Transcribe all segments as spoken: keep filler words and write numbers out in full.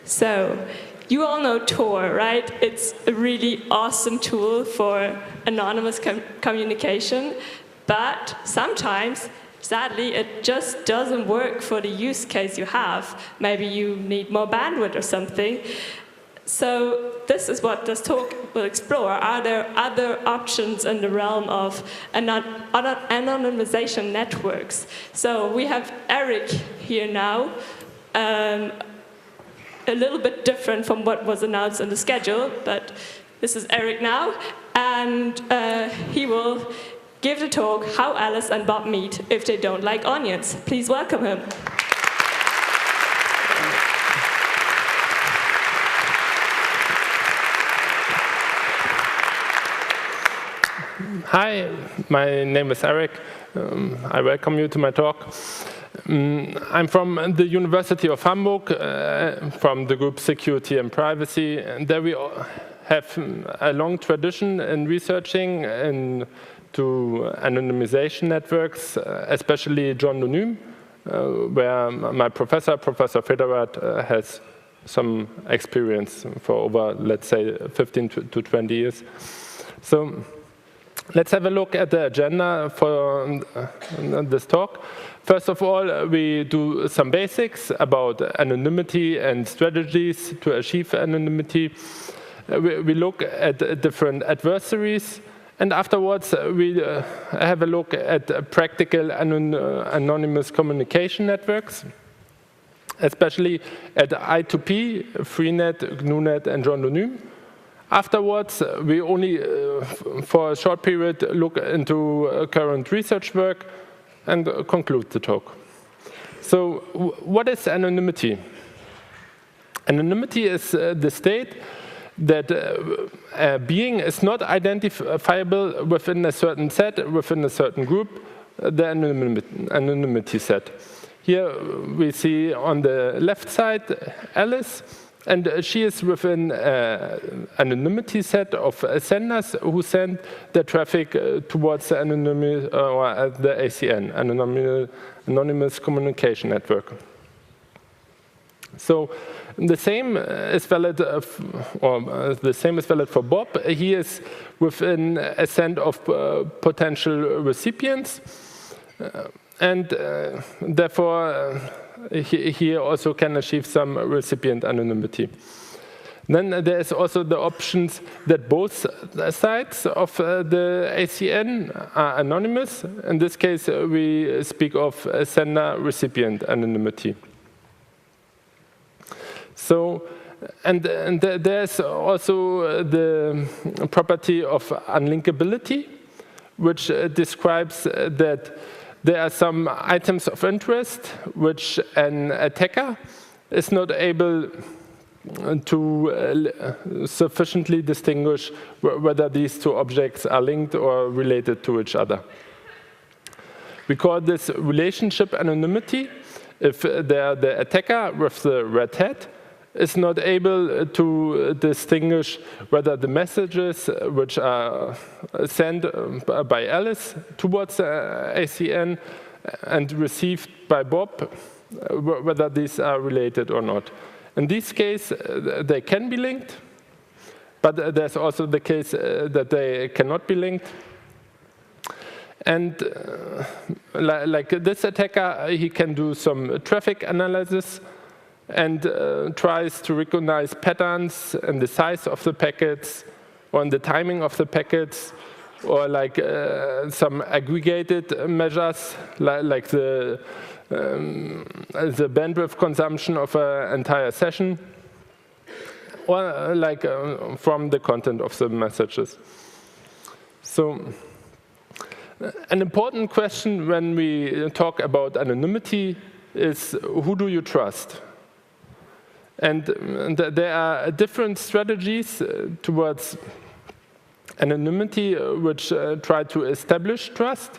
So, you all know Tor, right? It's a really awesome tool for anonymous com communication, but sometimes, sadly, it just doesn't work for the use case you have. Maybe you need more bandwidth or something. So this is what this talk will explore. Are there other options in the realm of anon anonymization networks? So we have Eric here now, um, a little bit different from what was announced in the schedule, but this is Eric now, and uh, he will give the talk, How Alice and Bob Meet If They Don't Like Onions. Please welcome him. Hi, my name is Eric. Um, I welcome you to my talk. Um, I'm from the University of Hamburg, uh, from the group Security and Privacy. And there we have a long tradition in researching into anonymization networks, uh, especially John-Donym, uh, where my professor, Professor Federath, uh, has some experience for over, let's say, fifteen to twenty years. So, let's have a look at the agenda for this talk. First of all, we do some basics about anonymity and strategies to achieve anonymity. We look at different adversaries, and afterwards we have a look at practical anonymous communication networks, especially at I two P, Freenet, G N U Net, and John-Donym. Afterwards, we only, uh, for a short period, look into uh, current research work and uh, conclude the talk. So, what is anonymity? Anonymity is uh, the state that uh, a being is not identifiable within a certain set, within a certain group, uh, the anonymity, anonymity set. Here we see on the left side Alice. And she is within an anonymity set of senders who send the traffic towards the anonymous or the A C N, Anonymous Communication Network. So the same is valid, or the same is valid for Bob. He is within a set of potential recipients, and therefore. He, he also can achieve some recipient anonymity. Then there is also the options that both sides of uh, the A C N are anonymous. In this case, uh, we speak of sender-recipient anonymity. So, and, and there's also the property of unlinkability, which uh, describes uh, that there are some items of interest which an attacker is not able to uh, sufficiently distinguish whether these two objects are linked or related to each other. We call this relationship anonymity if the, the attacker with the red hat is not able to distinguish whether the messages which are sent by Alice towards the A C N and received by Bob, whether these are related or not. In this case, they can be linked, but there's also the case that they cannot be linked. And uh, like this attacker, he can do some traffic analysis and uh, tries to recognize patterns in the size of the packets or in the timing of the packets, or like uh, some aggregated measures, like, like the, um, the bandwidth consumption of an entire session, or uh, like uh, from the content of the messages. So, an important question when we talk about anonymity is, who do you trust? And there are different strategies towards anonymity which try to establish trust.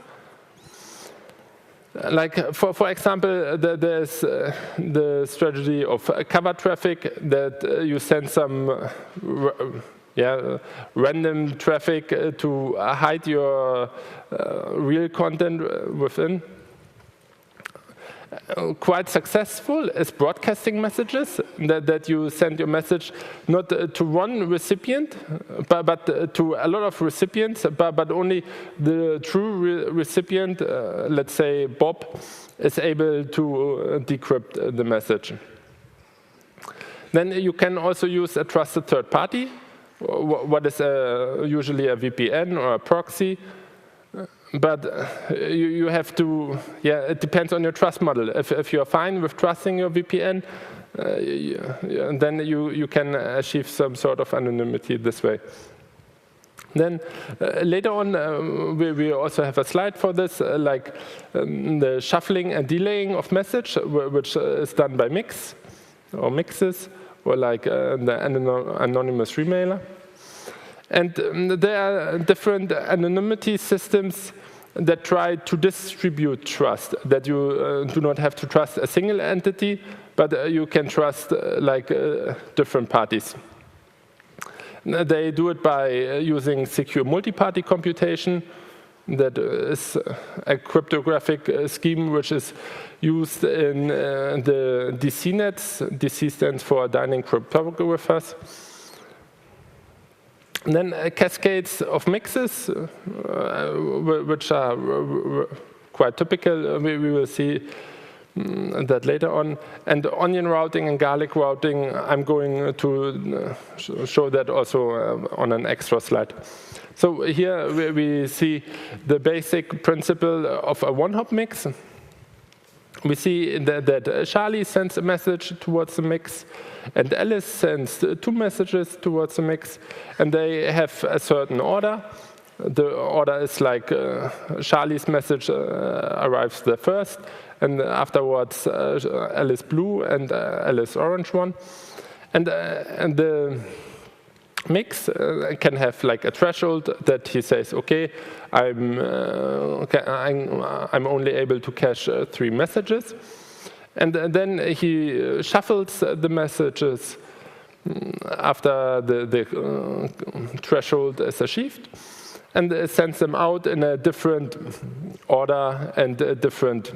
Like, for, for example, there's the strategy of cover traffic, that you send some yeah, random traffic to hide your uh, real content within. uh, quite successful is broadcasting messages, that, that you send your message not uh, to one recipient, but, but uh, to a lot of recipients, but, but only the true re recipient, uh, let's say Bob, is able to uh, decrypt the message. Then you can also use a trusted third party, what is a, usually a V P N or a proxy. But you, you have to, yeah, it depends on your trust model. If, if you're fine with trusting your V P N, uh, you, then you, you can achieve some sort of anonymity this way. Then uh, later on, uh, we, we also have a slide for this, uh, like um, the shuffling and delaying of message, which uh, is done by Mix or Mixes, or like uh, the anonymous remailer. And um, there are different anonymity systems that try to distribute trust, that you uh, do not have to trust a single entity, but uh, you can trust uh, like uh, different parties. They do it by uh, using secure multi-party computation. That is a cryptographic uh, scheme which is used in uh, the D C nets. D C stands for Dynamic Cryptographers. And then uh, cascades of mixes, uh, which are quite typical. We, we will see um, that later on. And onion routing and garlic routing, I'm going to uh, show that also uh, on an extra slide. So here we, we see the basic principle of a one-hop mix. We see that, that Charlie sends a message towards the mix, and Alice sends two messages towards the mix, and they have a certain order. The order is like uh, Charlie's message uh, arrives there first, and afterwards uh, Alice blue and uh, Alice orange one. And, uh, and the mix uh, can have like a threshold that he says, okay, I'm, uh, okay, I'm, I'm only able to cache uh, three messages. And then he shuffles the messages after the, the uh, threshold is achieved, and sends them out in a different order and a different,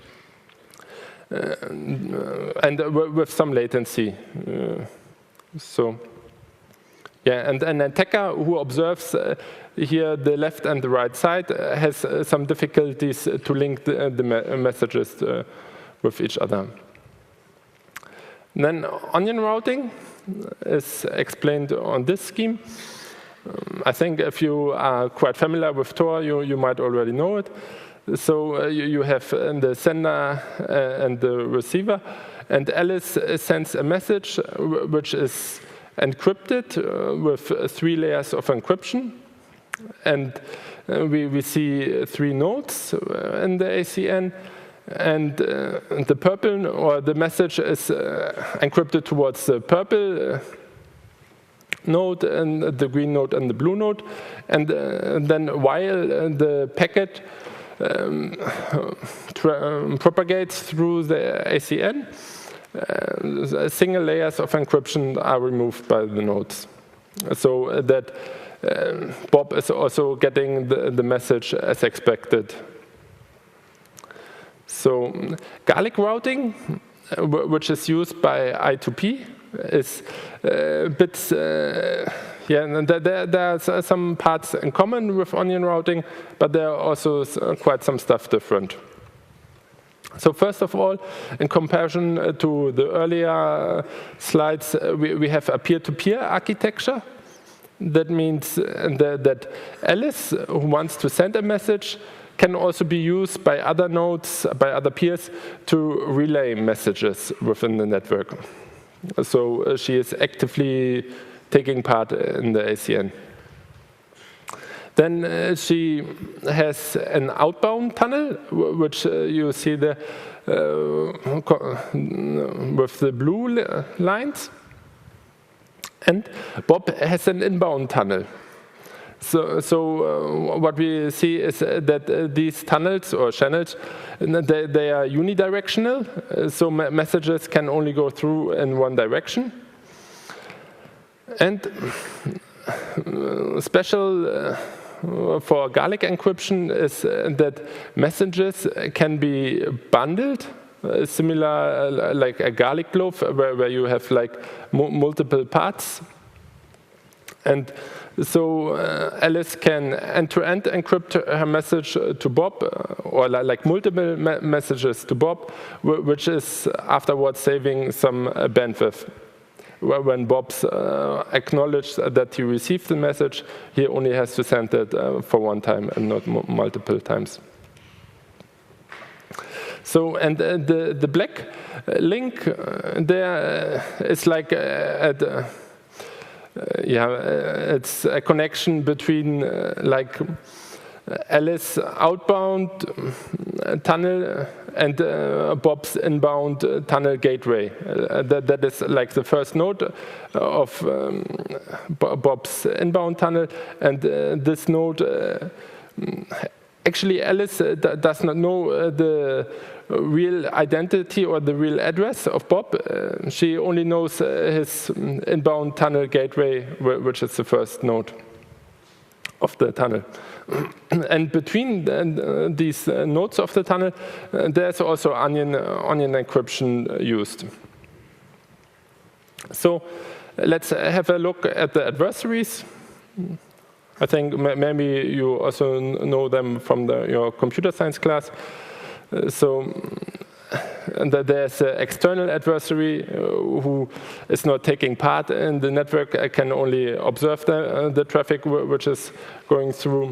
uh, and with some latency. Uh, so, yeah, and an attacker who observes uh, here the left and the right side uh, has uh, some difficulties to link the, the me messages uh, with each other. And then onion routing is explained on this scheme. Um, I think if you are quite familiar with Tor, you, you might already know it. So uh, you, you have uh, the sender uh, and the receiver, and Alice sends a message which is encrypted uh, with three layers of encryption. And uh, we, we see three nodes in the A C N. And uh, the purple, or the message is uh, encrypted towards the purple uh, node, and the green node and the blue node. And uh, then while uh, the packet um, um, propagates through the A C N, uh, single layers of encryption are removed by the nodes. So uh, that uh, Bob is also getting the, the message as expected. So garlic routing, uh, which is used by I two P, is a bit, uh, yeah, there, there are some parts in common with onion routing, but there are also quite some stuff different. So first of all, in comparison to the earlier slides, we, we have a peer-to-peer architecture. That means that, that Alice, who wants to send a message, can also be used by other nodes, by other peers, to relay messages within the network. So uh, she is actively taking part in the A C N. Then uh, she has an outbound tunnel, which uh, you see there uh, with the blue lines. And Bob has an inbound tunnel. So, so uh, what we see is uh, that uh, these tunnels or channels, they, they are unidirectional. Uh, so me messages can only go through in one direction. And uh, special uh, for garlic encryption is uh, that messages can be bundled uh, similar uh, like a garlic clove, where, where you have like mu multiple parts. And so uh, Alice can end-to-end encrypt her message to Bob, uh, or li like multiple me messages to Bob, which is afterwards saving some uh, bandwidth. When Bob's uh, acknowledged that he received the message, he only has to send it uh, for one time and not multiple times. So, and uh, the, the black link uh, there uh, is like uh, at, uh, Uh, yeah, uh, it's a connection between uh, like Alice outbound uh, tunnel and uh, Bob's inbound uh, tunnel gateway. Uh, that, that is like the first node of um, Bob's inbound tunnel, and uh, this node uh, actually Alice uh, does not know uh, the real identity or the real address of Bob. Uh, she only knows uh, his inbound tunnel gateway, which is the first node of the tunnel. And between the, uh, these uh, nodes of the tunnel, uh, there's also onion, uh, onion encryption used. So let's have a look at the adversaries. I think maybe you also know them from the, your computer science class. Uh, so and there's an external adversary uh, who is not taking part in the network, I can only observe the, uh, the traffic which is going through.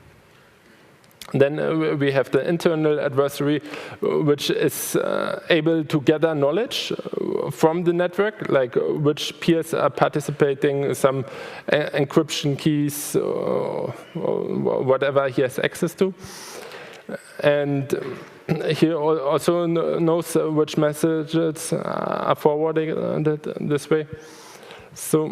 Then uh, we have the internal adversary, which is uh, able to gather knowledge from the network, like uh, which peers are participating, some uh, encryption keys, or, or whatever he has access to. And he also knows which messages are forwarded this way. So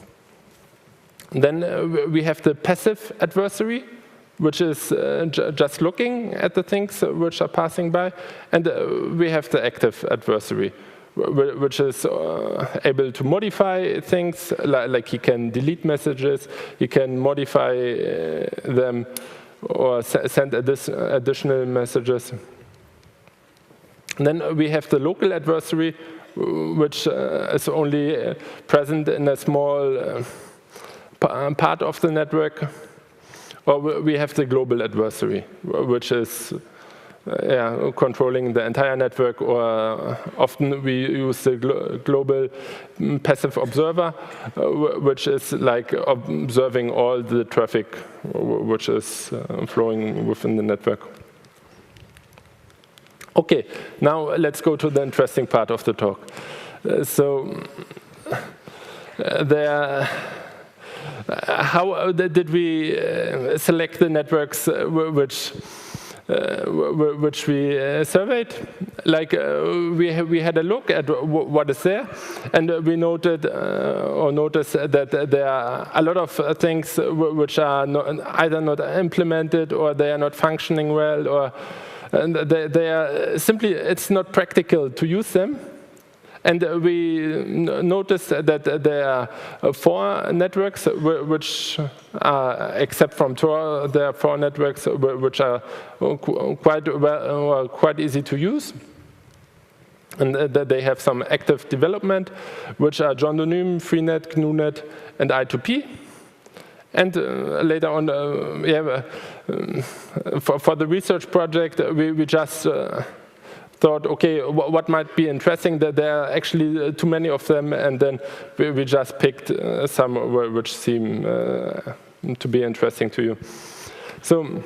then we have the passive adversary, which is uh, j just looking at the things which are passing by. And uh, we have the active adversary, which is uh, able to modify things, like, like he can delete messages, he can modify uh, them, or send additional messages. And then we have the local adversary, which uh, is only uh, present in a small uh, part of the network. Or we have the global adversary, which is uh, yeah, controlling the entire network, or uh, often we use the glo global um, passive observer, uh, which is like observing all the traffic which is uh, flowing within the network. Okay, now let's go to the interesting part of the talk. Uh, so uh, there. Uh, how did we uh, select the networks uh, which uh, which we uh, surveyed? Like uh, we ha we had a look at w what is there, and uh, we noted uh, or noticed that there are a lot of uh, things which are not, either not implemented, or they are not functioning well, or and they, they are simply, it's not practical to use them. And we noticed that there are four networks which are, except from Tor, there are four networks which are quite well, quite easy to use. And that they have some active development, which are Jondonym, Freenet, GNUnet, and I two P. And uh, later on, uh, yeah, uh, for, for the research project, we, we just uh, thought, okay, what might be interesting, that there are actually too many of them, and then we, we just picked uh, some which seem uh, to be interesting to you. So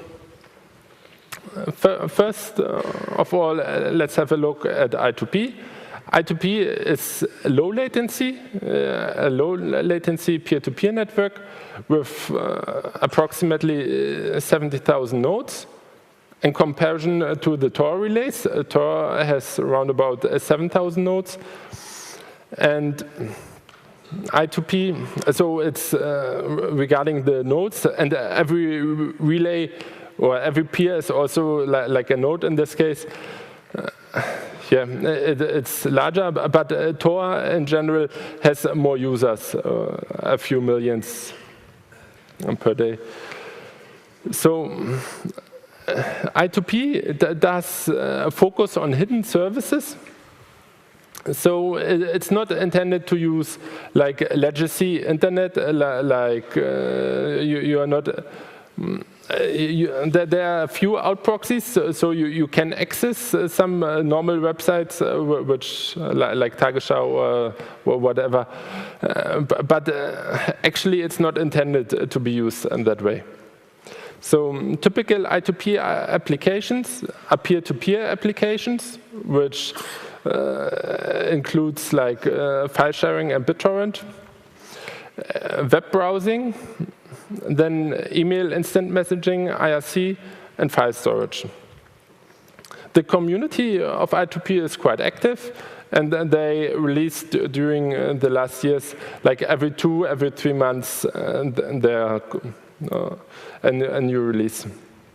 first uh, of all, uh, let's have a look at I two P. I two P is low latency, uh, a low latency peer-to-peer network with uh, approximately seventy thousand nodes. In comparison to the Tor relays, uh, Tor has around about uh, seven thousand nodes. And I two P, so it's uh, regarding the nodes, and every relay or every peer is also li like a node in this case. Uh, yeah, it, it's larger, but uh, Tor in general has more users, uh, a few millions per day. So, I two P does uh, focus on hidden services. So it's not intended to use like legacy internet, like uh, you, you are not, um, you, there, there are a few out proxies, so, so you, you can access uh, some uh, normal websites, uh, which uh, like Tagesschau or, or whatever, uh, but uh, actually it's not intended to be used in that way. So um, typical I two P applications are peer-to-peer applications, which uh, includes like uh, file sharing and BitTorrent, uh, web browsing, then email instant messaging, I R C, and file storage. The community of I two P is quite active, and they released during the last years, like every two, every three months, uh, their Uh, a, a new release.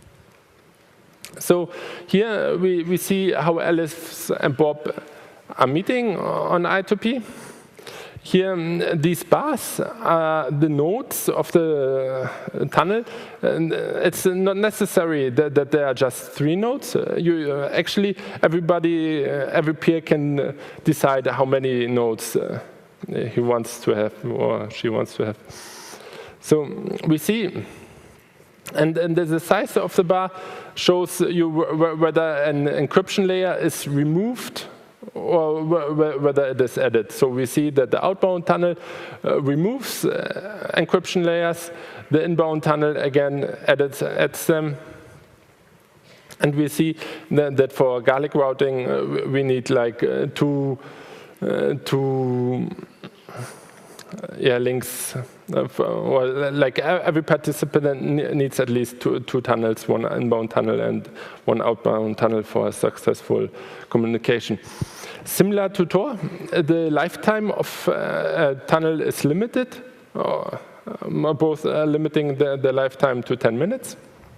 So here we, we see how Alice and Bob are meeting on I two P. Here, these bars are the nodes of the tunnel. And it's not necessary that, that there are just three nodes. Uh, you, uh, actually, everybody, uh, every peer can decide how many nodes uh, he wants to have or she wants to have. So we see, and, and the size of the bar shows you whether an encryption layer is removed or whether it is added. So we see that the outbound tunnel uh, removes uh, encryption layers, the inbound tunnel again edits, adds them. And we see that, that for garlic routing, uh, we need like uh, two, uh, two yeah, links. Uh, for, or like every participant needs at least two, two tunnels, one inbound tunnel and one outbound tunnel for successful communication. Similar to Tor, the lifetime of uh, a tunnel is limited, or um, both are limiting the, the lifetime to ten minutes.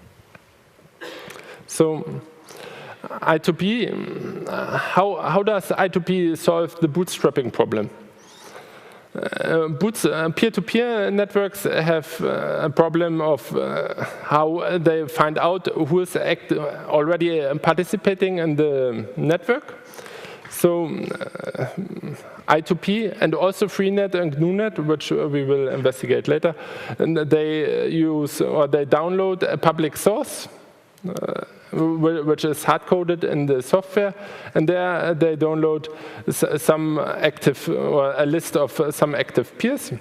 So I two P, how, how does I two P solve the bootstrapping problem? Uh, boots, uh, peer-to-peer networks have uh, a problem of uh, how they find out who is act already participating in the network. So uh, I two P and also Freenet and G N U Net, which we will investigate later, and they use or they download a public source, uh, which is hard-coded in the software, and there they download some active, or a list of some active peers.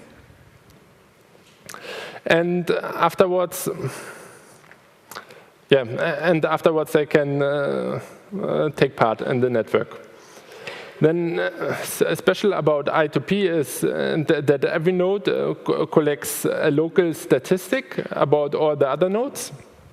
And afterwards, yeah, and afterwards they can uh, uh, take part in the network. Then uh, special about I two P is uh, that, that every node uh, co collects a local statistic about all the other nodes.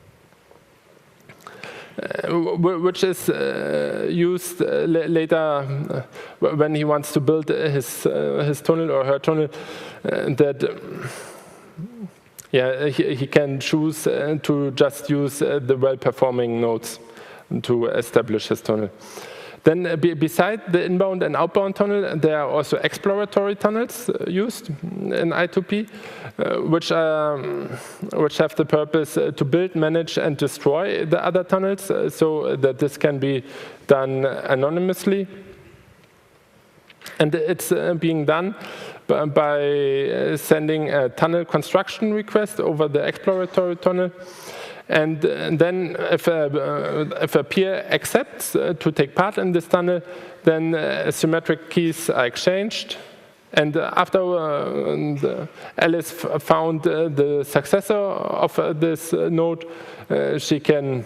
Uh, which is uh, used uh, later uh, when he wants to build his uh, his tunnel or her tunnel. Uh, that um, yeah, he, he can choose uh, to just use uh, the well-performing nodes to establish his tunnel. Then, uh, be, beside the inbound and outbound tunnel, there are also exploratory tunnels uh, used in I two P, uh, which, are, which have the purpose uh, to build, manage, and destroy the other tunnels, uh, so that this can be done anonymously. And it's uh, being done by, by uh, sending a tunnel construction request over the exploratory tunnel. And then if a, uh, if a peer accepts uh, to take part in this tunnel, then uh, symmetric keys are exchanged. And uh, after uh, Alice found uh, the successor of uh, this uh, node, uh, she can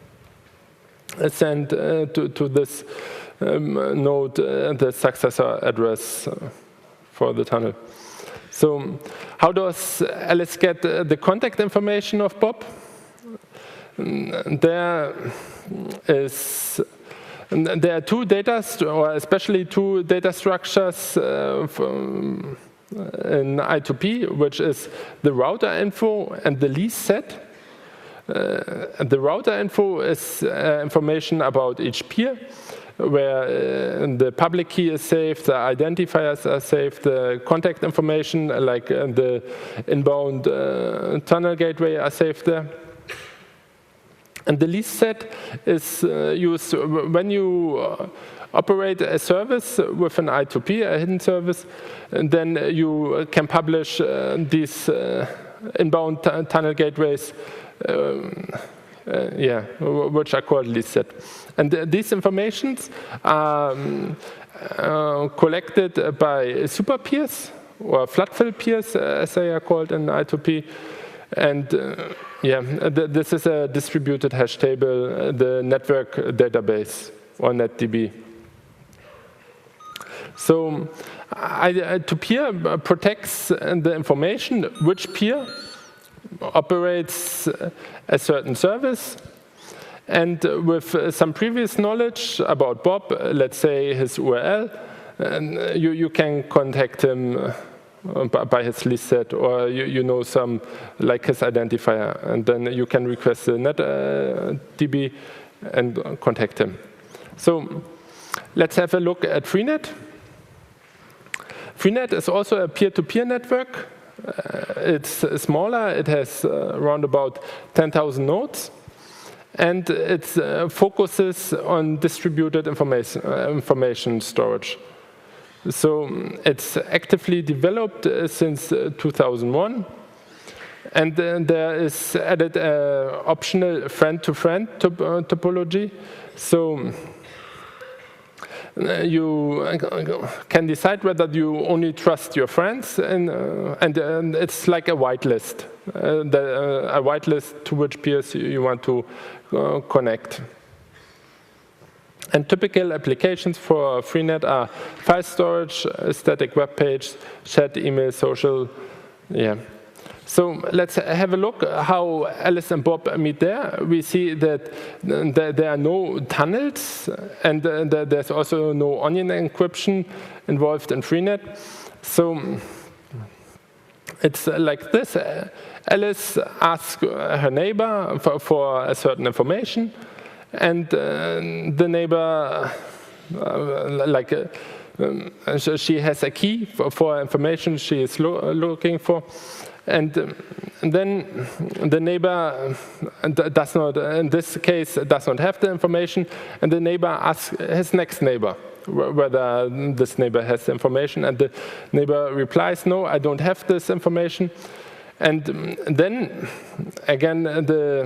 send uh, to, to this um, node uh, the successor address uh, for the tunnel. So how does Alice get uh, the contact information of Bob? There is there are two data, or especially two data structures uh, from, in I two P, which is the router info and the lease set. Uh, the router info is uh, information about each peer, where uh, the public key is saved, the identifiers are saved, the contact information, like uh, the inbound uh, tunnel gateway, are saved there. And the least set is uh, used when you uh, operate a service with an I two P, a hidden service, and then you can publish uh, these uh, inbound tunnel gateways, um, uh, yeah, which are called least set. And uh, these informations are um, uh, collected by super peers, or floodfill peers, as they are called in I two P. And uh, yeah, th this is a distributed hash table, uh, the network database, or NetDB. So I two peer protects the information which peer operates a certain service. And with some previous knowledge about Bob, let's say his U R L, and you, you can contact him Uh, by his least set, or you, you know some, like his identifier, and then you can request the NetDB uh, and contact him. So let's have a look at Freenet. Freenet is also a peer-to-peer network. Uh, it's smaller, it has uh, around about ten thousand nodes, and it uh, focuses on distributed information, uh, information storage. So it's actively developed uh, since uh, two thousand one, and uh, there is added uh, optional friend-to-friend top uh, topology. So uh, you can decide whether you only trust your friends, and, uh, and, and it's like a whitelist, uh, the, uh, a whitelist to which peers you want to uh, connect. And typical applications for Freenet are file storage, static web page, chat, email, social, yeah. So let's have a look how Alice and Bob meet there. We see that there are no tunnels, and there's also no onion encryption involved in Freenet. So it's like this. Alice asks her neighbor for, for a certain information, and uh, the neighbor, uh, like, uh, um, she has a key for, for information she is lo looking for, and, um, and then the neighbor does not, in this case, does not have the information, and the neighbor asks his next neighbor whether this neighbor has the information, and the neighbor replies, no, I don't have this information, and then again the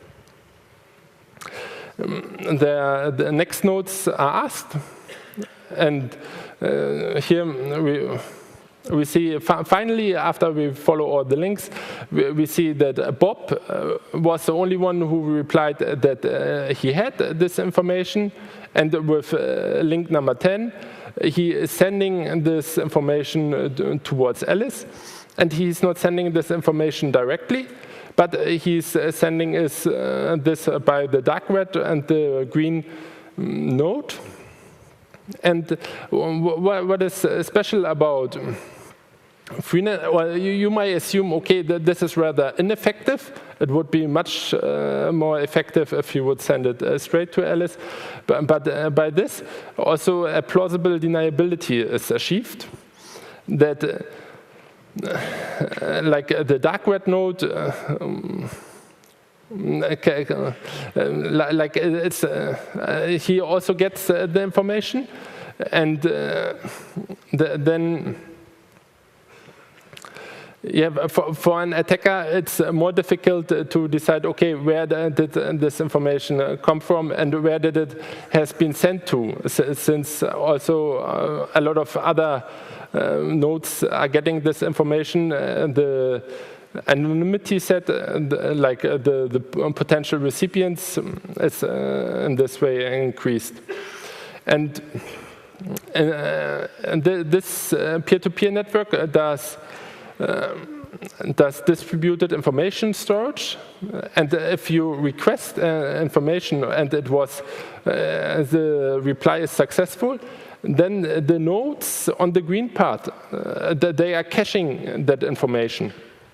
The, the next nodes are asked, and uh, here we, we see finally, after we follow all the links, we, we see that Bob uh, was the only one who replied that uh, he had this information, and with uh, link number ten, he is sending this information towards Alice, and he's not sending this information directly, but he's sending is, uh, this by the dark red and the green node. And what is special about Freenet? Well, you, you might assume, okay, that this is rather ineffective. It would be much uh, more effective if you would send it uh, straight to Alice. But, but uh, by this, also a plausible deniability is achieved. That. Uh, Uh, like uh, the dark red node, uh, um, okay, uh, like it's, uh, uh, he also gets uh, the information, and uh, the, then yeah, for, for an attacker, it's more difficult to decide, okay, where did this information come from and where did it has been sent to, since also uh, a lot of other uh, nodes are getting this information. Uh, the anonymity set, uh, the, like uh, the, the potential recipients, is uh, in this way increased. And, uh, and the, this uh, peer-to-peer network does Uh, does distributed information storage, and if you request uh, information and it was uh, the reply is successful, then the nodes on the green part, uh, they are caching that information.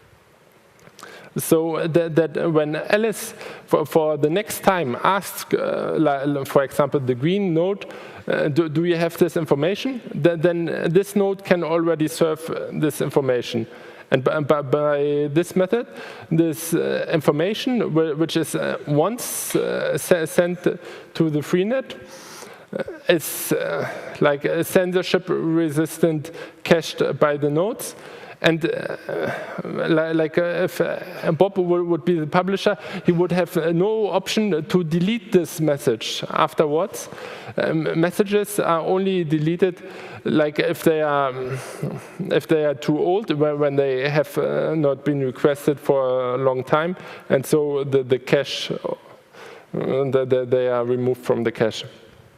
So that, that when Alice, for, for the next time, asks, uh, for example, the green node, uh, do, do you have this information? Then, then this node can already serve this information. And by, by, by this method, this uh, information, which is uh, once uh, sent to the freenet, uh, is uh, like a censorship-resistant cached by the nodes. And uh, like uh, if uh, Bob would be the publisher, he would have no option to delete this message afterwards. Um, messages are only deleted like if they are if they are too old, when they have uh, not been requested for a long time, and so the the cache uh, the, the, they are removed from the cache.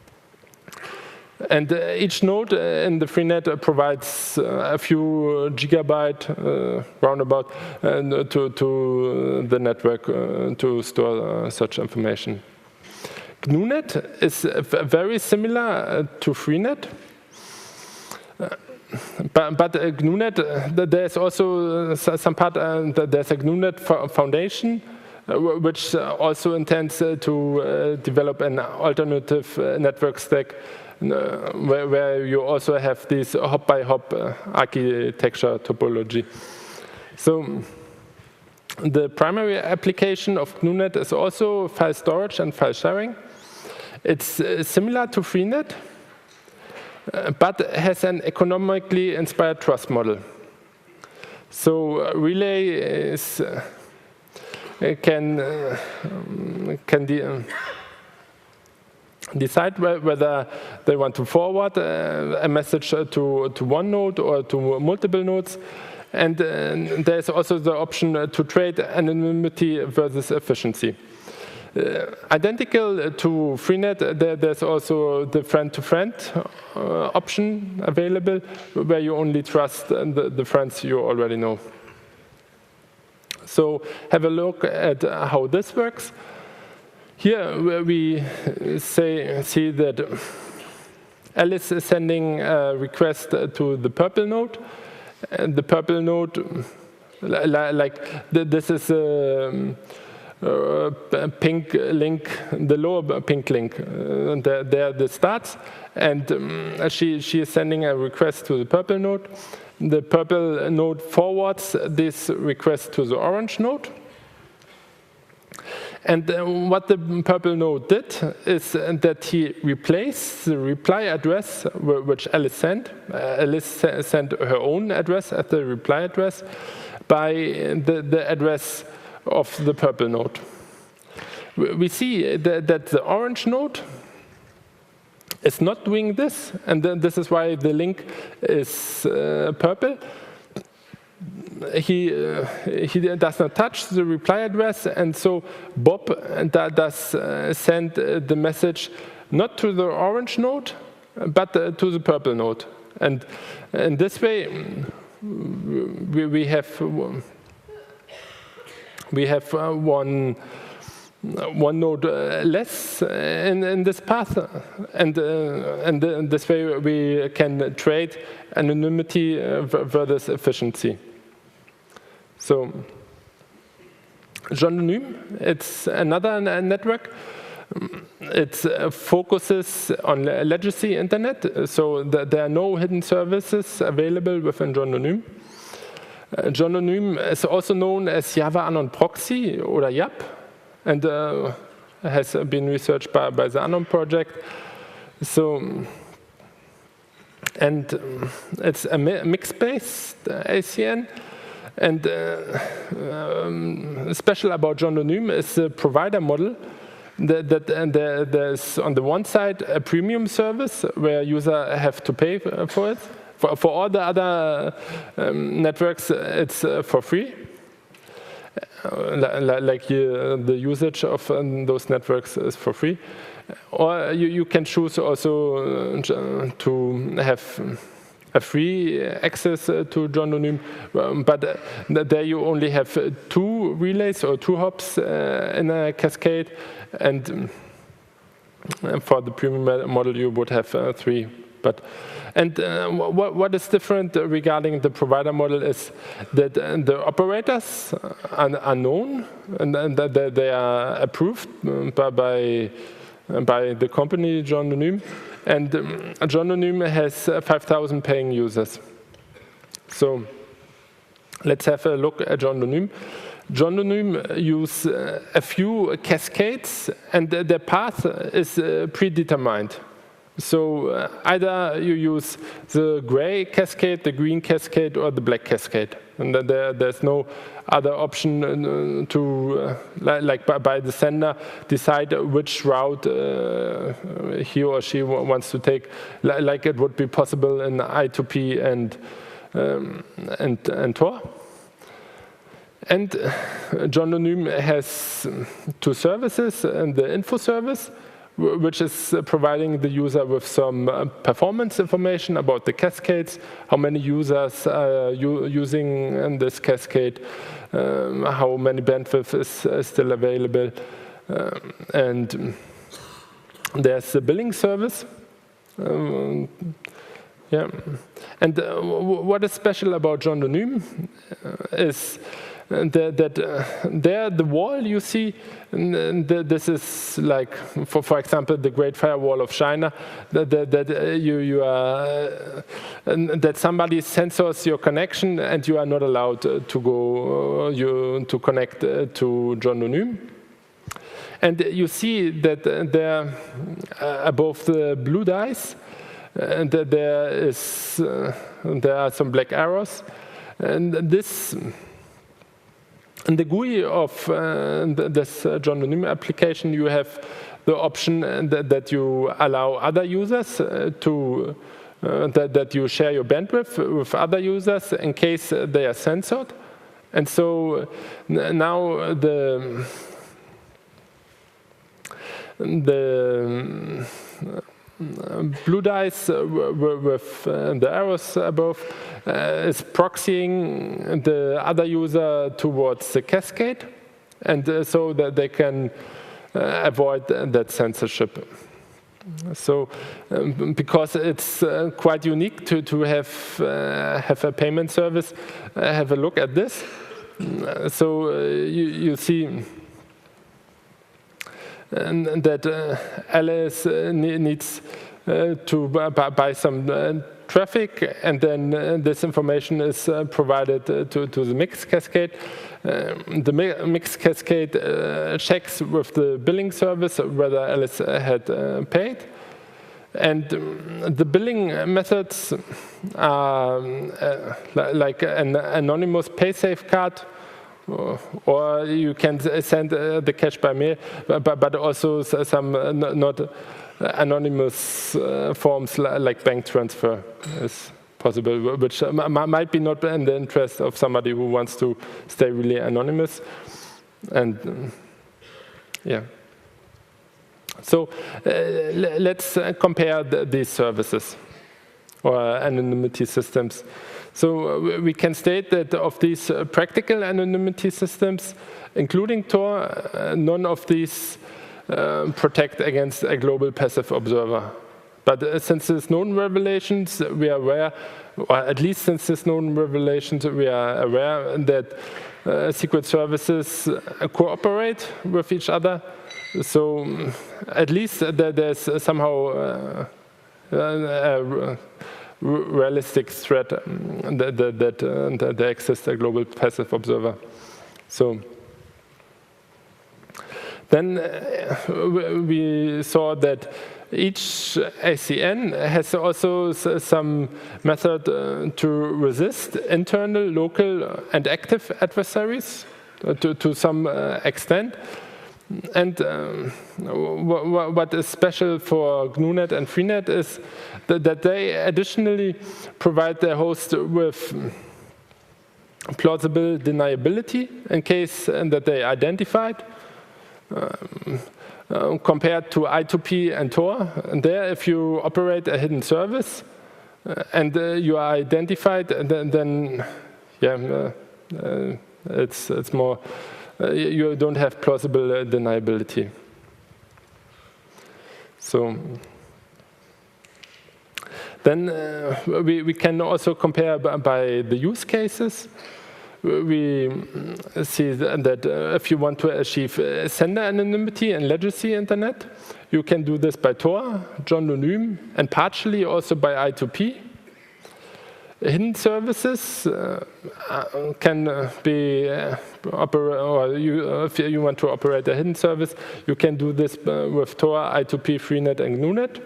And uh, each node uh, in the freenet uh, provides uh, a few gigabyte uh, roundabout uh, to, to the network uh, to store uh, such information. G N U net is uh, very similar uh, to freenet. Uh, but but uh, G N U net, uh, there's also uh, some part, uh, there's a G N U net foundation, uh, which also intends uh, to uh, develop an alternative uh, network stack. Uh, where, where you also have this hop-by-hop uh, architecture topology. So the primary application of G N U net is also file storage and file sharing. It's uh, similar to freenet, uh, but has an economically inspired trust model. So uh, Relay is, uh, can, uh, can de uh, decide whether they want to forward uh, a message to, to one node or to multiple nodes. And uh, there's also the option to trade anonymity versus efficiency. Uh, identical to freenet, there, there's also the friend-to-friend uh, option available, where you only trust the, the friends you already know. So have a look at how this works. Here we say, see that Alice is sending a request to the purple node. And the purple node, like this is a, a pink link, the lower pink link, uh, there, there the starts. And um, she, she is sending a request to the purple node. The purple node forwards this request to the orange node. And uh, what the purple node did is uh, that he replaced the reply address which Alice sent. Uh, Alice sent her own address as the reply address by the, the address of the purple node. We see that, that the orange node is not doing this, and then this is why the link is uh, purple. He, uh, he does not touch the reply address, and so Bob does uh, send the message not to the orange node, but uh, to the purple node. And in this way, we, we have we have uh, one one node uh, less in, in this path, and uh, and in this way we can trade anonymity uh, versus efficiency. So, Gendonym, it's another network. It uh, focuses on legacy internet, so th there are no hidden services available within Gendonym. Uh, Gendonym is also known as Java Anon Proxy, or Y A P, and uh, has been researched by, by the Anon project. So, and um, it's a mi mix-based uh, A C N. And uh, um, special about Gendonym is the provider model. That, that and there, there's on the one side a premium service where users have to pay for it. For, for all the other um, networks, it's uh, for free. Uh, like uh, the usage of um, those networks is for free. Or you, you can choose also uh, to have a free access uh, to Gendonym, um, but uh, there you only have uh, two relays or two hops uh, in a cascade, and um, for the premium model you would have uh, three. But and uh, what, what is different regarding the provider model is that uh, the operators are, are known, and, and that they are approved by, by by the company Gendonym, and um, Gendonym has uh, five thousand paying users. So let's have a look at Jondonym. Jondonym use uh, a few cascades, and uh, their path is uh, predetermined. So uh, either you use the gray cascade, the green cascade, or the black cascade. And there, there's no other option uh, to, uh, like, like by, by the sender, decide which route uh, he or she wants to take, like it would be possible in I two P and, um, and, and Tor. And uh, Jondonym has two services, and the info service, which is providing the user with some uh, performance information about the cascades, how many users are using in this cascade, um, how many bandwidth is uh, still available. Um, and there's the billing service. Um, yeah. And uh, what is special about Jondonym uh, is that, that uh, there the wall you see, this is like, for, for example, the Great Firewall of China, that, that, that uh, you, you are, uh, that somebody censors your connection and you are not allowed uh, to go, uh, you, to connect uh, to Jondonym. And you see that uh, there, uh, above the blue dice, and uh, there is, uh, there are some black arrows, and this. In the G U I of uh, this uh, Jondonym application, you have the option that, that you allow other users uh, to, uh, that, that you share your bandwidth with other users in case they are censored. And so now the, the blue dice with the arrows above is proxying the other user towards the cascade, and so that they can avoid that censorship. So, um, because it's uh, quite unique to to have uh, have a payment service, uh, have a look at this. So uh, you you see. And that uh, Alice uh, needs uh, to buy, buy some uh, traffic, and then uh, this information is uh, provided uh, to, to the mix cascade. Uh, the mi mix cascade uh, checks with the billing service whether Alice had uh, paid. And um, the billing methods are uh, like an anonymous pay-safe card, or you can send uh, the cash by mail, but, but also some uh, not anonymous uh, forms like bank transfer is possible, which might be not in the interest of somebody who wants to stay really anonymous. And um, yeah. So uh, let's uh, compare the, these services or anonymity systems. So uh, we can state that of these uh, practical anonymity systems, including Tor, uh, none of these uh, protect against a global passive observer. But uh, since there's known revelations, we are aware, or at least since there's known revelations, we are aware that uh, secret services uh, cooperate with each other. So um, at least uh, there's uh, somehow uh, uh, uh, realistic threat um, that, that, that, uh, that there exists a global passive observer. So then uh, we saw that each A C N has also some method uh, to resist internal, local, and active adversaries uh, to, to some uh, extent. And um, what is special for G N U net and Freenet is that, that they additionally provide their host with plausible deniability in case uh, that they identified. Um, uh, compared to I two P and Tor, and there, if you operate a hidden service uh, and uh, you are identified, then, then yeah, uh, uh, it's it's more. Uh, you don't have plausible uh, deniability. So then uh, we, we can also compare by, by the use cases. We see that uh, if you want to achieve uh, sender anonymity and legacy internet, you can do this by Tor, Jondonym, and partially also by I two P. Hidden services uh, can uh, be uh, operate, or you, uh, if you want to operate a hidden service, you can do this uh, with Tor, I two P, Freenet, and GNU-net.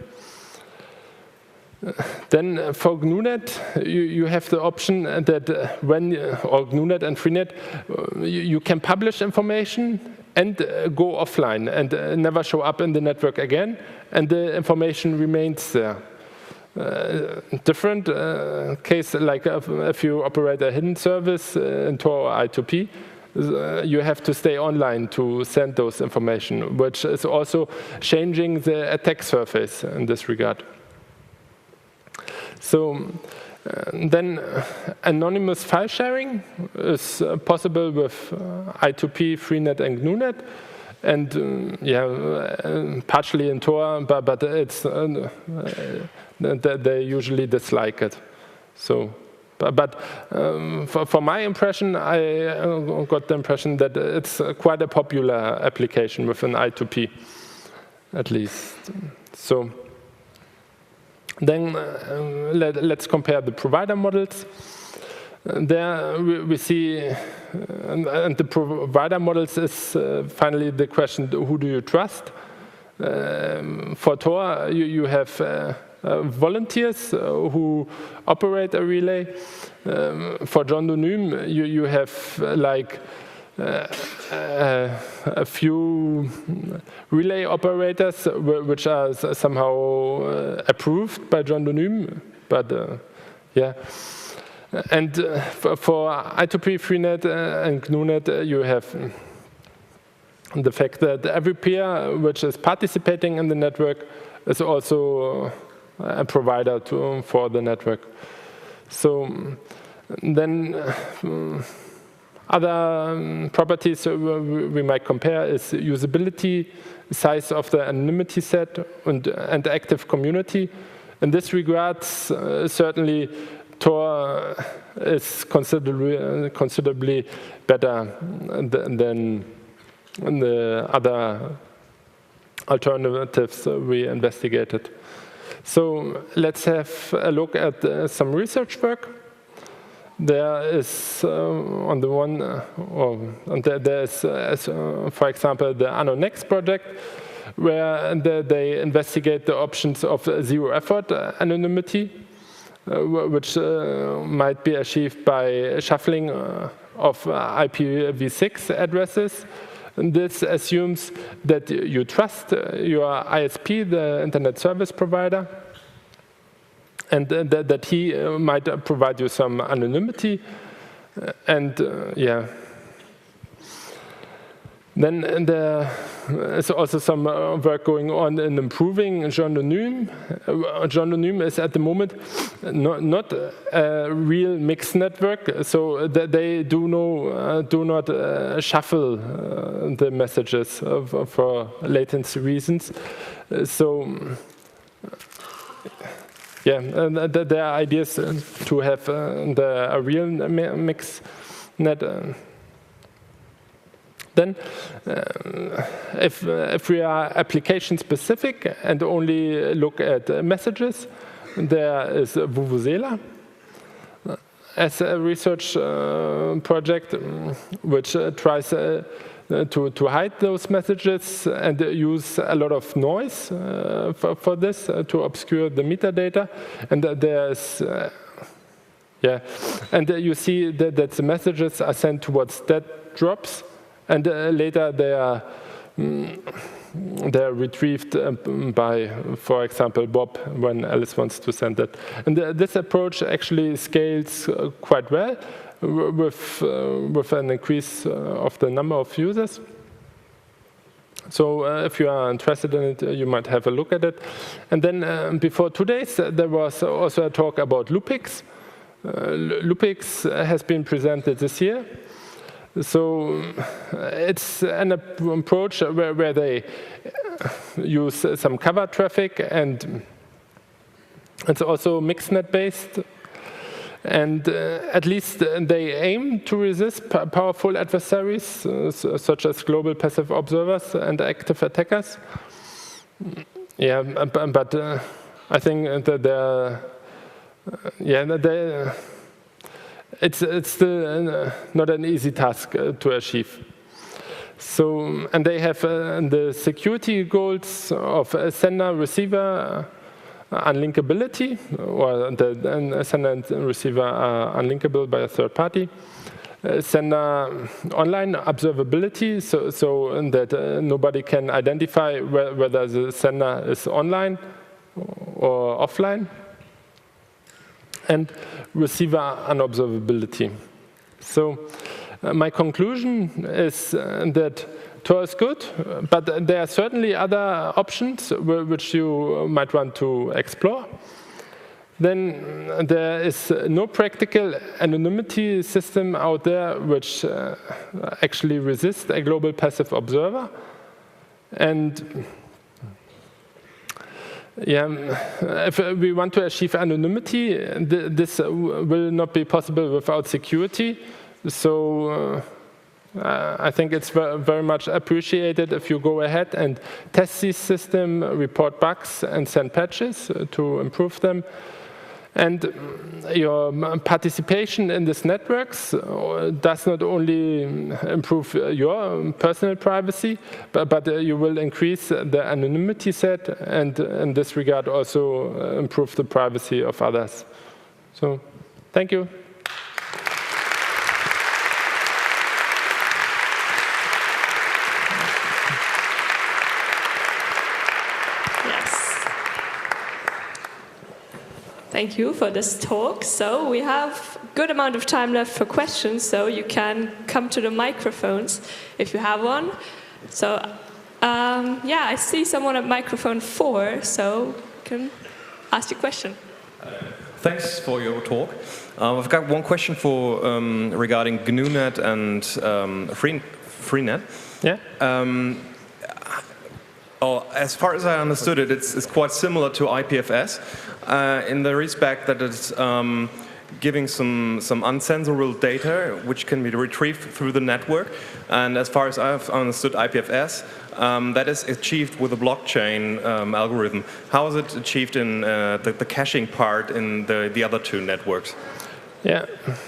Then uh, for GNU-net, you, you have the option that uh, when, uh, or GNU-net and Freenet, uh, you, you can publish information and uh, go offline and uh, never show up in the network again, and the information remains there. Uh, different uh, case, like if, if you operate a hidden service uh, in Tor or I two P, uh, you have to stay online to send those information, which is also changing the attack surface in this regard. So uh, then uh, anonymous file sharing is uh, possible with uh, I two P, Freenet, and GNU-net. And um, yeah, uh, partially in Tor, but, but it's uh, uh, they usually dislike it. So, but, but um, for, for my impression, I uh, got the impression that it's quite a popular application within I two P, at least. So then uh, let, let's compare the provider models. There we, we see, uh, and, and the provider models is uh, finally the question, who do you trust? Um, for Tor, you, you have uh, uh, volunteers uh, who operate a relay. Um, for John Donoum, you, you have uh, like uh, uh, a few relay operators which are somehow uh, approved by John Donoum, but uh, yeah. And uh, for, for I two P, Freenet, uh, and GNU-net, uh, you have the fact that every peer which is participating in the network is also a provider to, for the network. So then uh, other um, properties we might compare is usability, size of the anonymity set, and, and active community. In this regard, uh, certainly Tor is considerably, uh, considerably better than, than the other alternatives we investigated. So let's have a look at uh, some research work. There is, uh, on the one, uh, or there, there's, uh, uh, for example, the ANONext project, where the, they investigate the options of zero effort anonymity, Uh, which uh, might be achieved by shuffling uh, of uh, I P v six addresses. And this assumes that you trust uh, your I S P, the internet service provider, and uh, that, that he uh, might uh, provide you some anonymity. Uh, and uh, yeah. Then there is also some uh, work going on in improving John Donoum. Uh, John Donoum is at the moment not, not a real mixed network, so that they do, no, uh, do not uh, shuffle uh, the messages of, for latency reasons. Uh, so yeah, uh, there are ideas to have uh, the, a real mixed net. Uh, Then, uh, if, uh, if we are application specific and only look at uh, messages, there is Vuvuzela as a research uh, project um, which uh, tries uh, to, to hide those messages and uh, use a lot of noise uh, for, for this uh, to obscure the metadata. And uh, there's uh, yeah, and uh, you see that, that the messages are sent towards dead drops. And uh, later they are, mm, they are retrieved uh, by, for example, Bob when Alice wants to send it. And uh, this approach actually scales uh, quite well with, uh, with an increase uh, of the number of users. So uh, if you are interested in it, uh, you might have a look at it. And then uh, before two days, uh, there was also a talk about Lupix. Uh, Lupix has been presented this year. So it's an approach where, where they use some cover traffic, and it's also mixednet based. And uh, at least they aim to resist powerful adversaries, uh, such as global passive observers and active attackers. Yeah, but uh, I think that there yeah, they, it's it's still uh, not an easy task uh, to achieve. So, and they have uh, the security goals of uh, sender receiver uh, unlinkability, or the uh, sender and receiver are unlinkable by a third party. Uh, sender online observability, so, so that uh, nobody can identify wh whether the sender is online or offline. And receiver unobservability. So uh, my conclusion is uh, that Tor is good, but there are certainly other options which you might want to explore. Then there is no practical anonymity system out there which uh, actually resists a global passive observer. And yeah, if we want to achieve anonymity, this will not be possible without security. So uh, I think it's very much appreciated if you go ahead and test this system, report bugs, and send patches to improve them. And your participation in these networks does not only improve your personal privacy, but, but you will increase the anonymity set, and in this regard also improve the privacy of others. So, thank you. Thank you for this talk. So we have a good amount of time left for questions, so you can come to the microphones if you have one. So um, yeah, I see someone at microphone four, so you can ask your question. Uh, thanks for your talk. Um, I've got one question for um, regarding G N U Net and um, Free, Freenet. Yeah. Um, Oh, as far as I understood it, it's, it's quite similar to I P F S uh, in the respect that it's um, giving some, some uncensorable data which can be retrieved through the network. And as far as I've understood I P F S, um, that is achieved with a blockchain um, algorithm. How is it achieved in uh, the, the caching part in the, the other two networks? Yeah.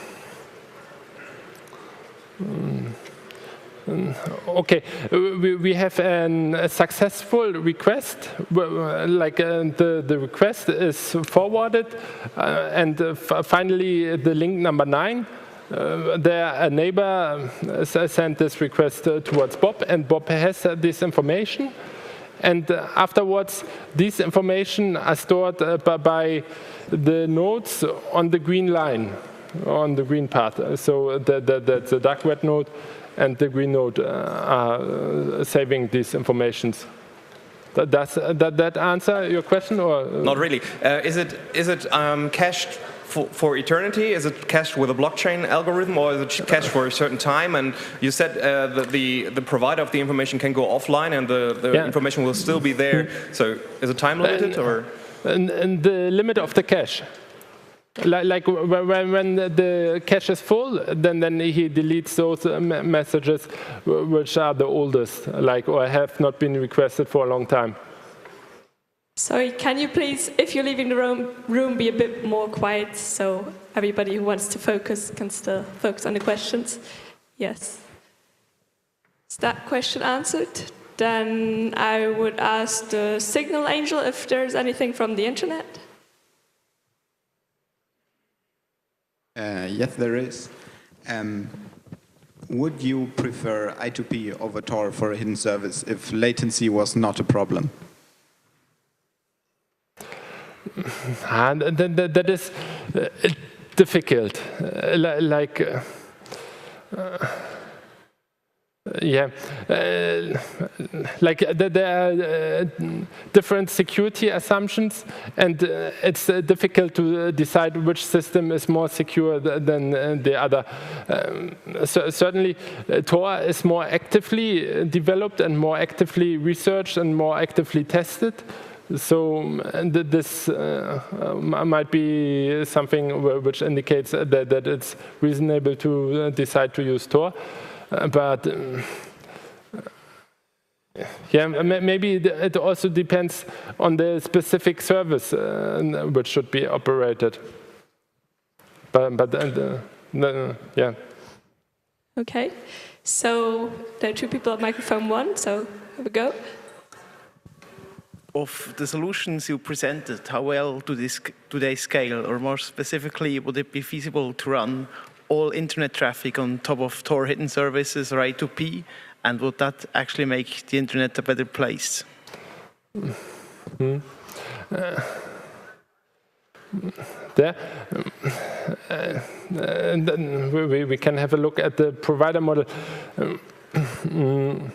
Mm. Okay, we, we have an, a successful request, like uh, the, the request is forwarded, uh, and uh, finally the link number nine, uh, there a neighbor uh, sent this request uh, towards Bob, and Bob has uh, this information, and uh, afterwards these information are stored uh, by, by the nodes on the green line, on the green path, so the, the, that's the dark web node and the green node uh, are uh, saving these informations. Does that, that answer your question, or not really? Uh, is it is it um, cached for, for eternity? Is it cached with a blockchain algorithm, or is it cached for a certain time? And you said uh, that the the provider of the information can go offline, and the, the yeah. information will still be there. So is it time limited, or? And, and the limit of the cache. Like, like when, when the cache is full, then, then he deletes those messages which are the oldest, like, or have not been requested for a long time. Sorry, can you please, if you're leaving the room, room, be a bit more quiet so everybody who wants to focus can still focus on the questions? Yes. Is that question answered? Then I would ask the Signal Angel if there's anything from the internet. Uh, yes, there is. Um, would you prefer I two P over Tor for a hidden service if latency was not a problem? And that, that is uh, difficult. Uh, like, uh, uh, yeah, uh, like there are uh, different security assumptions, and uh, it's uh, difficult to decide which system is more secure than uh, the other. Um, so certainly, uh, Tor is more actively developed and more actively researched and more actively tested. So and this uh, uh, might be something which indicates that, that it's reasonable to decide to use Tor. Uh, but um, yeah, maybe it also depends on the specific service uh, which should be operated. but but uh, uh, yeah. Okay, so there are two people at microphone one, so here we go. Of the solutions you presented, how well do, this, do they scale? Or more specifically, would it be feasible to run all internet traffic on top of Tor hidden services or I two P? And would that actually make the internet a better place? Mm-hmm. uh, there, uh, uh, then we, we can have a look at the provider model. Um, mm,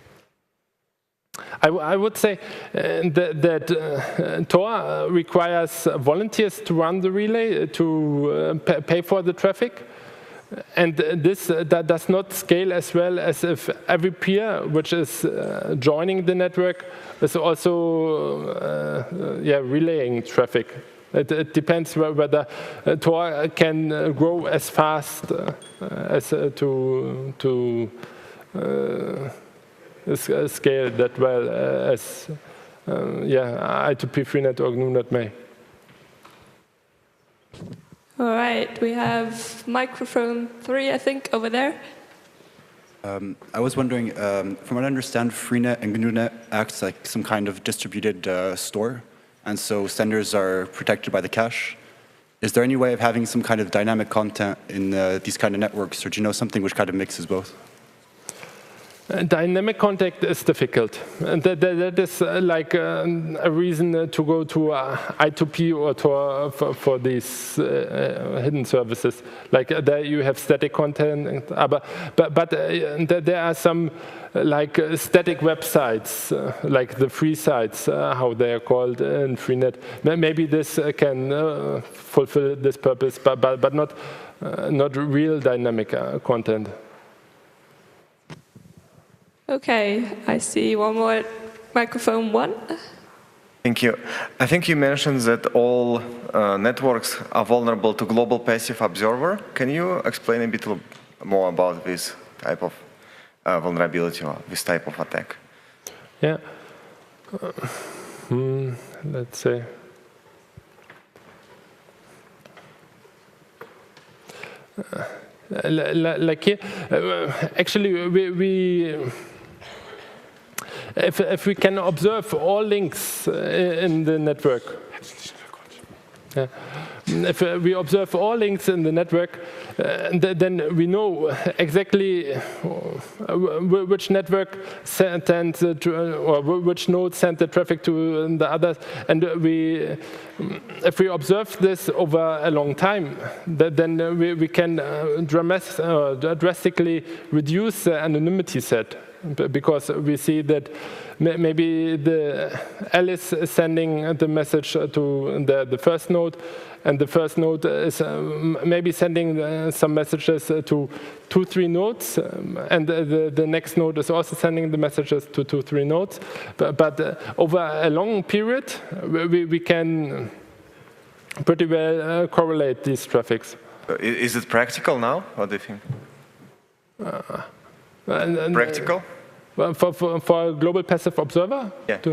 I, I would say uh, that, that uh, Tor requires volunteers to run the relay, to uh, pay for the traffic. And this uh, that does not scale as well as if every peer which is uh, joining the network is also uh, yeah, relaying traffic. It, it depends whether uh, Tor can uh, grow as fast uh, as uh, to, to uh, scale that well uh, as uh, yeah, I two P Freenet or G N U net may. All right, we have microphone three, I think, over there. Um, I was wondering, um, from what I understand, Freenet and G N U net acts like some kind of distributed uh, store, and so senders are protected by the cache. Is there any way of having some kind of dynamic content in uh, these kind of networks, or do you know something which kind of mixes both? Uh, dynamic contact is difficult, and that, that, that is uh, like uh, a reason uh, to go to uh, I two P or Tor for, for these uh, hidden services. Like uh, there you have static content, uh, but but, but uh, there are some uh, like uh, static websites, uh, like the free sites, uh, how they are called in Freenet. Maybe this uh, can uh, fulfill this purpose, but but but not uh, not real dynamic uh, content. Okay, I see one more at microphone one. Thank you. I think you mentioned that all uh, networks are vulnerable to global passive observer. Can you explain a bit more about this type of uh, vulnerability or this type of attack? Yeah. Uh, hmm, let's say. Uh, like here, uh, actually, we. we If, if we can observe all links in the network, yeah. If we observe all links in the network, uh, then we know exactly which network sent or which node sent the traffic to the others, and we, if we observe this over a long time, then we, we can drastically reduce the anonymity set. Because we see that maybe the Alice is sending the message to the, the first node, and the first node is um, maybe sending uh, some messages to two, three nodes, um, and the, the next node is also sending the messages to two, three nodes. But, but uh, over a long period, we, we can pretty well uh, correlate these traffics. Is it practical now? What do you think? Uh, And, and, Practical? Uh, for, for, for a global passive observer? Yeah. To,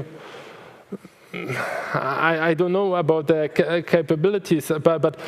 I, I don't know about the ca capabilities, but, but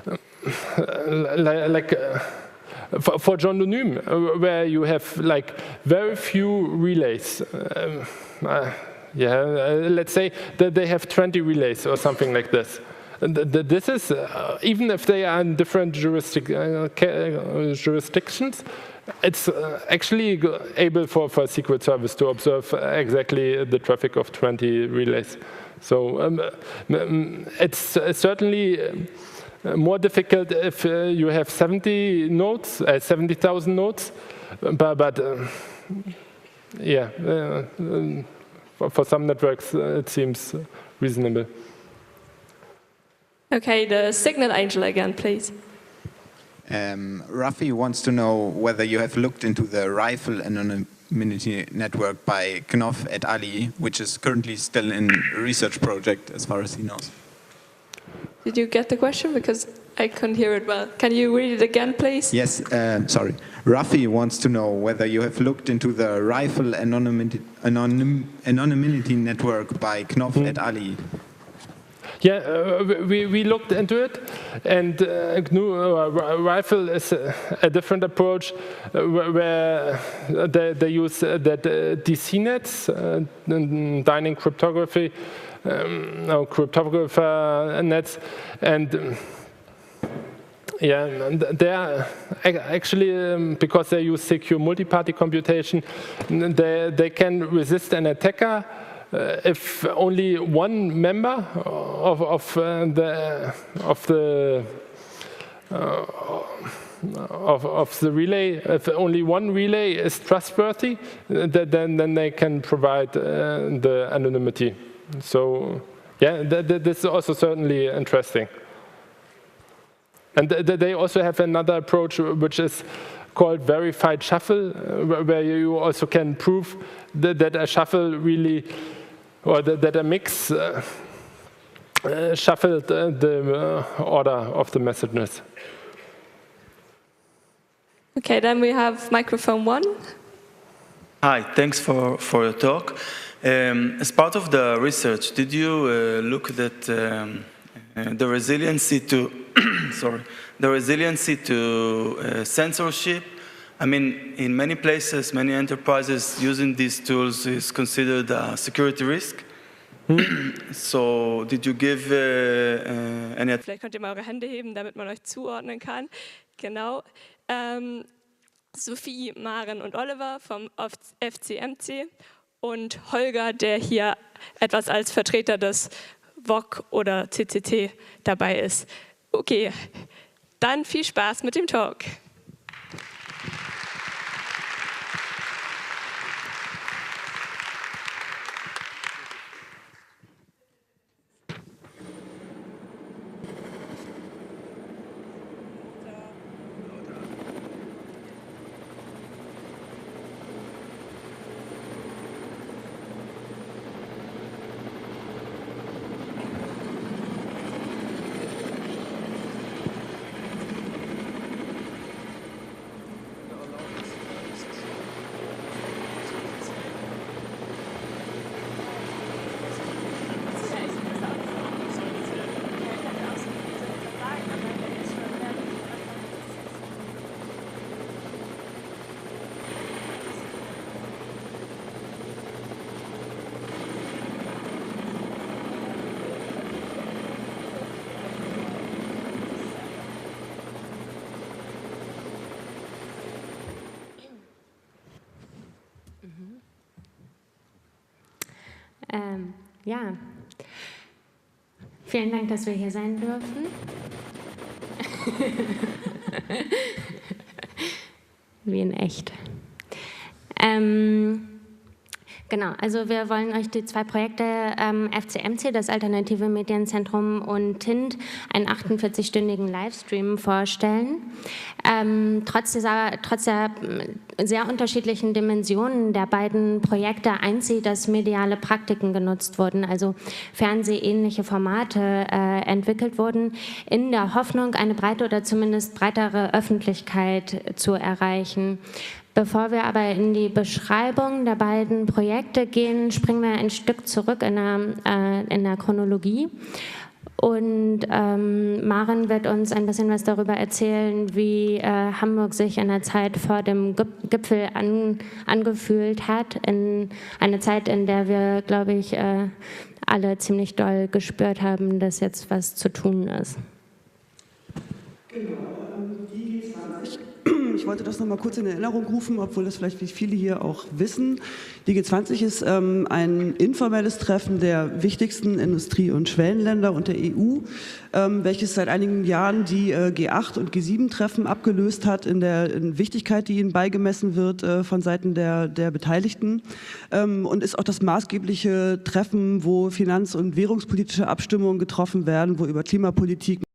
uh, like uh, for, for Gendonym, uh, where you have like very few relays. Uh, uh, yeah, uh, let's say that they have twenty relays or something like this. This is, uh, even if they are in different jurisdic uh, jurisdictions, it's uh, actually able for, for a Secret Service to observe exactly the traffic of twenty relays. So um, it's uh, certainly uh, more difficult if uh, you have seventy nodes, uh, seventy thousand nodes, but, but uh, yeah, uh, for, for some networks uh, it seems reasonable. Okay, the signal angel again, please. Um, Rafi wants to know whether you have looked into the rifle anonymity network by Knopf et al., which is currently still in a research project, as far as he knows. Did you get the question? Because I couldn't hear it well. Can you read it again, please? Yes, uh, sorry. Rafi wants to know whether you have looked into the rifle anonymity, anonym, anonymity network by Knopf mm. et al. Yeah, uh, we, we looked into it, and uh, G N U uh, Rifle is a, a different approach uh, where they, they use uh, that uh, D C nets, uh, dining cryptography, um, no, cryptographer nets, and um, yeah, they are actually, um, because they use secure multi-party computation, they, they can resist an attacker Uh, if only one member of, of uh, the of the uh, of, of the relay, if only one relay is trustworthy, then then they can provide uh, the anonymity. So yeah, th th this is also certainly interesting. And th th they also have another approach which is called verified shuffle, uh, where you also can prove that, that a shuffle really, or that, that a mix uh, uh, shuffled uh, the uh, order of the messages. Okay, then we have microphone one. Hi, thanks for, for your talk. Um, as part of the research, did you uh, look at um, uh, the resiliency to, sorry, the resiliency to uh, censorship? I mean, in many places, many enterprises using these tools is considered a security risk. So, did you give uh, uh, any... Vielleicht könnt ihr mal eure Hände heben, damit man euch zuordnen kann. Genau. Ähm, Sophie, Maren und Oliver vom F C M C und Holger, der hier etwas als Vertreter des V O C oder C C T dabei ist. Okay, dann viel Spaß mit dem Talk. Ähm, ja, vielen Dank, dass wir hier sein dürfen. Wie in echt. Ähm, genau, also wir wollen euch die zwei Projekte ähm, F C M C, das Alternative Medienzentrum, und T I N D, einen achtundvierzig-stündigen Livestream vorstellen. Ähm, trotz, dieser, trotz der sehr unterschiedlichen Dimensionen der beiden Projekte eint sie, dass mediale Praktiken genutzt wurden, also fernsehähnliche Formate äh, entwickelt wurden, in der Hoffnung, eine breite oder zumindest breitere Öffentlichkeit zu erreichen. Bevor wir aber in die Beschreibung der beiden Projekte gehen, springen wir ein Stück zurück in der, äh, in der Chronologie. Und ähm, Maren wird uns ein bisschen was darüber erzählen, wie äh, Hamburg sich in der Zeit vor dem Gipfel an, angefühlt hat. In einer Zeit, in der wir, glaube ich, äh, alle ziemlich doll gespürt haben, dass jetzt was zu tun ist. Genau, die G zwanzig. Ich wollte das noch mal kurz in Erinnerung rufen, obwohl das vielleicht viele hier auch wissen. Die G zwanzig ist ähm, ein informelles Treffen der wichtigsten Industrie- und Schwellenländer und der E U, ähm, welches seit einigen Jahren die äh, G acht und G sieben Treffen abgelöst hat in der in Wichtigkeit, die ihnen beigemessen wird äh, von Seiten der, der Beteiligten, ähm, und ist auch das maßgebliche Treffen, wo finanz- und währungspolitische Abstimmungen getroffen werden, wo über Klimapolitik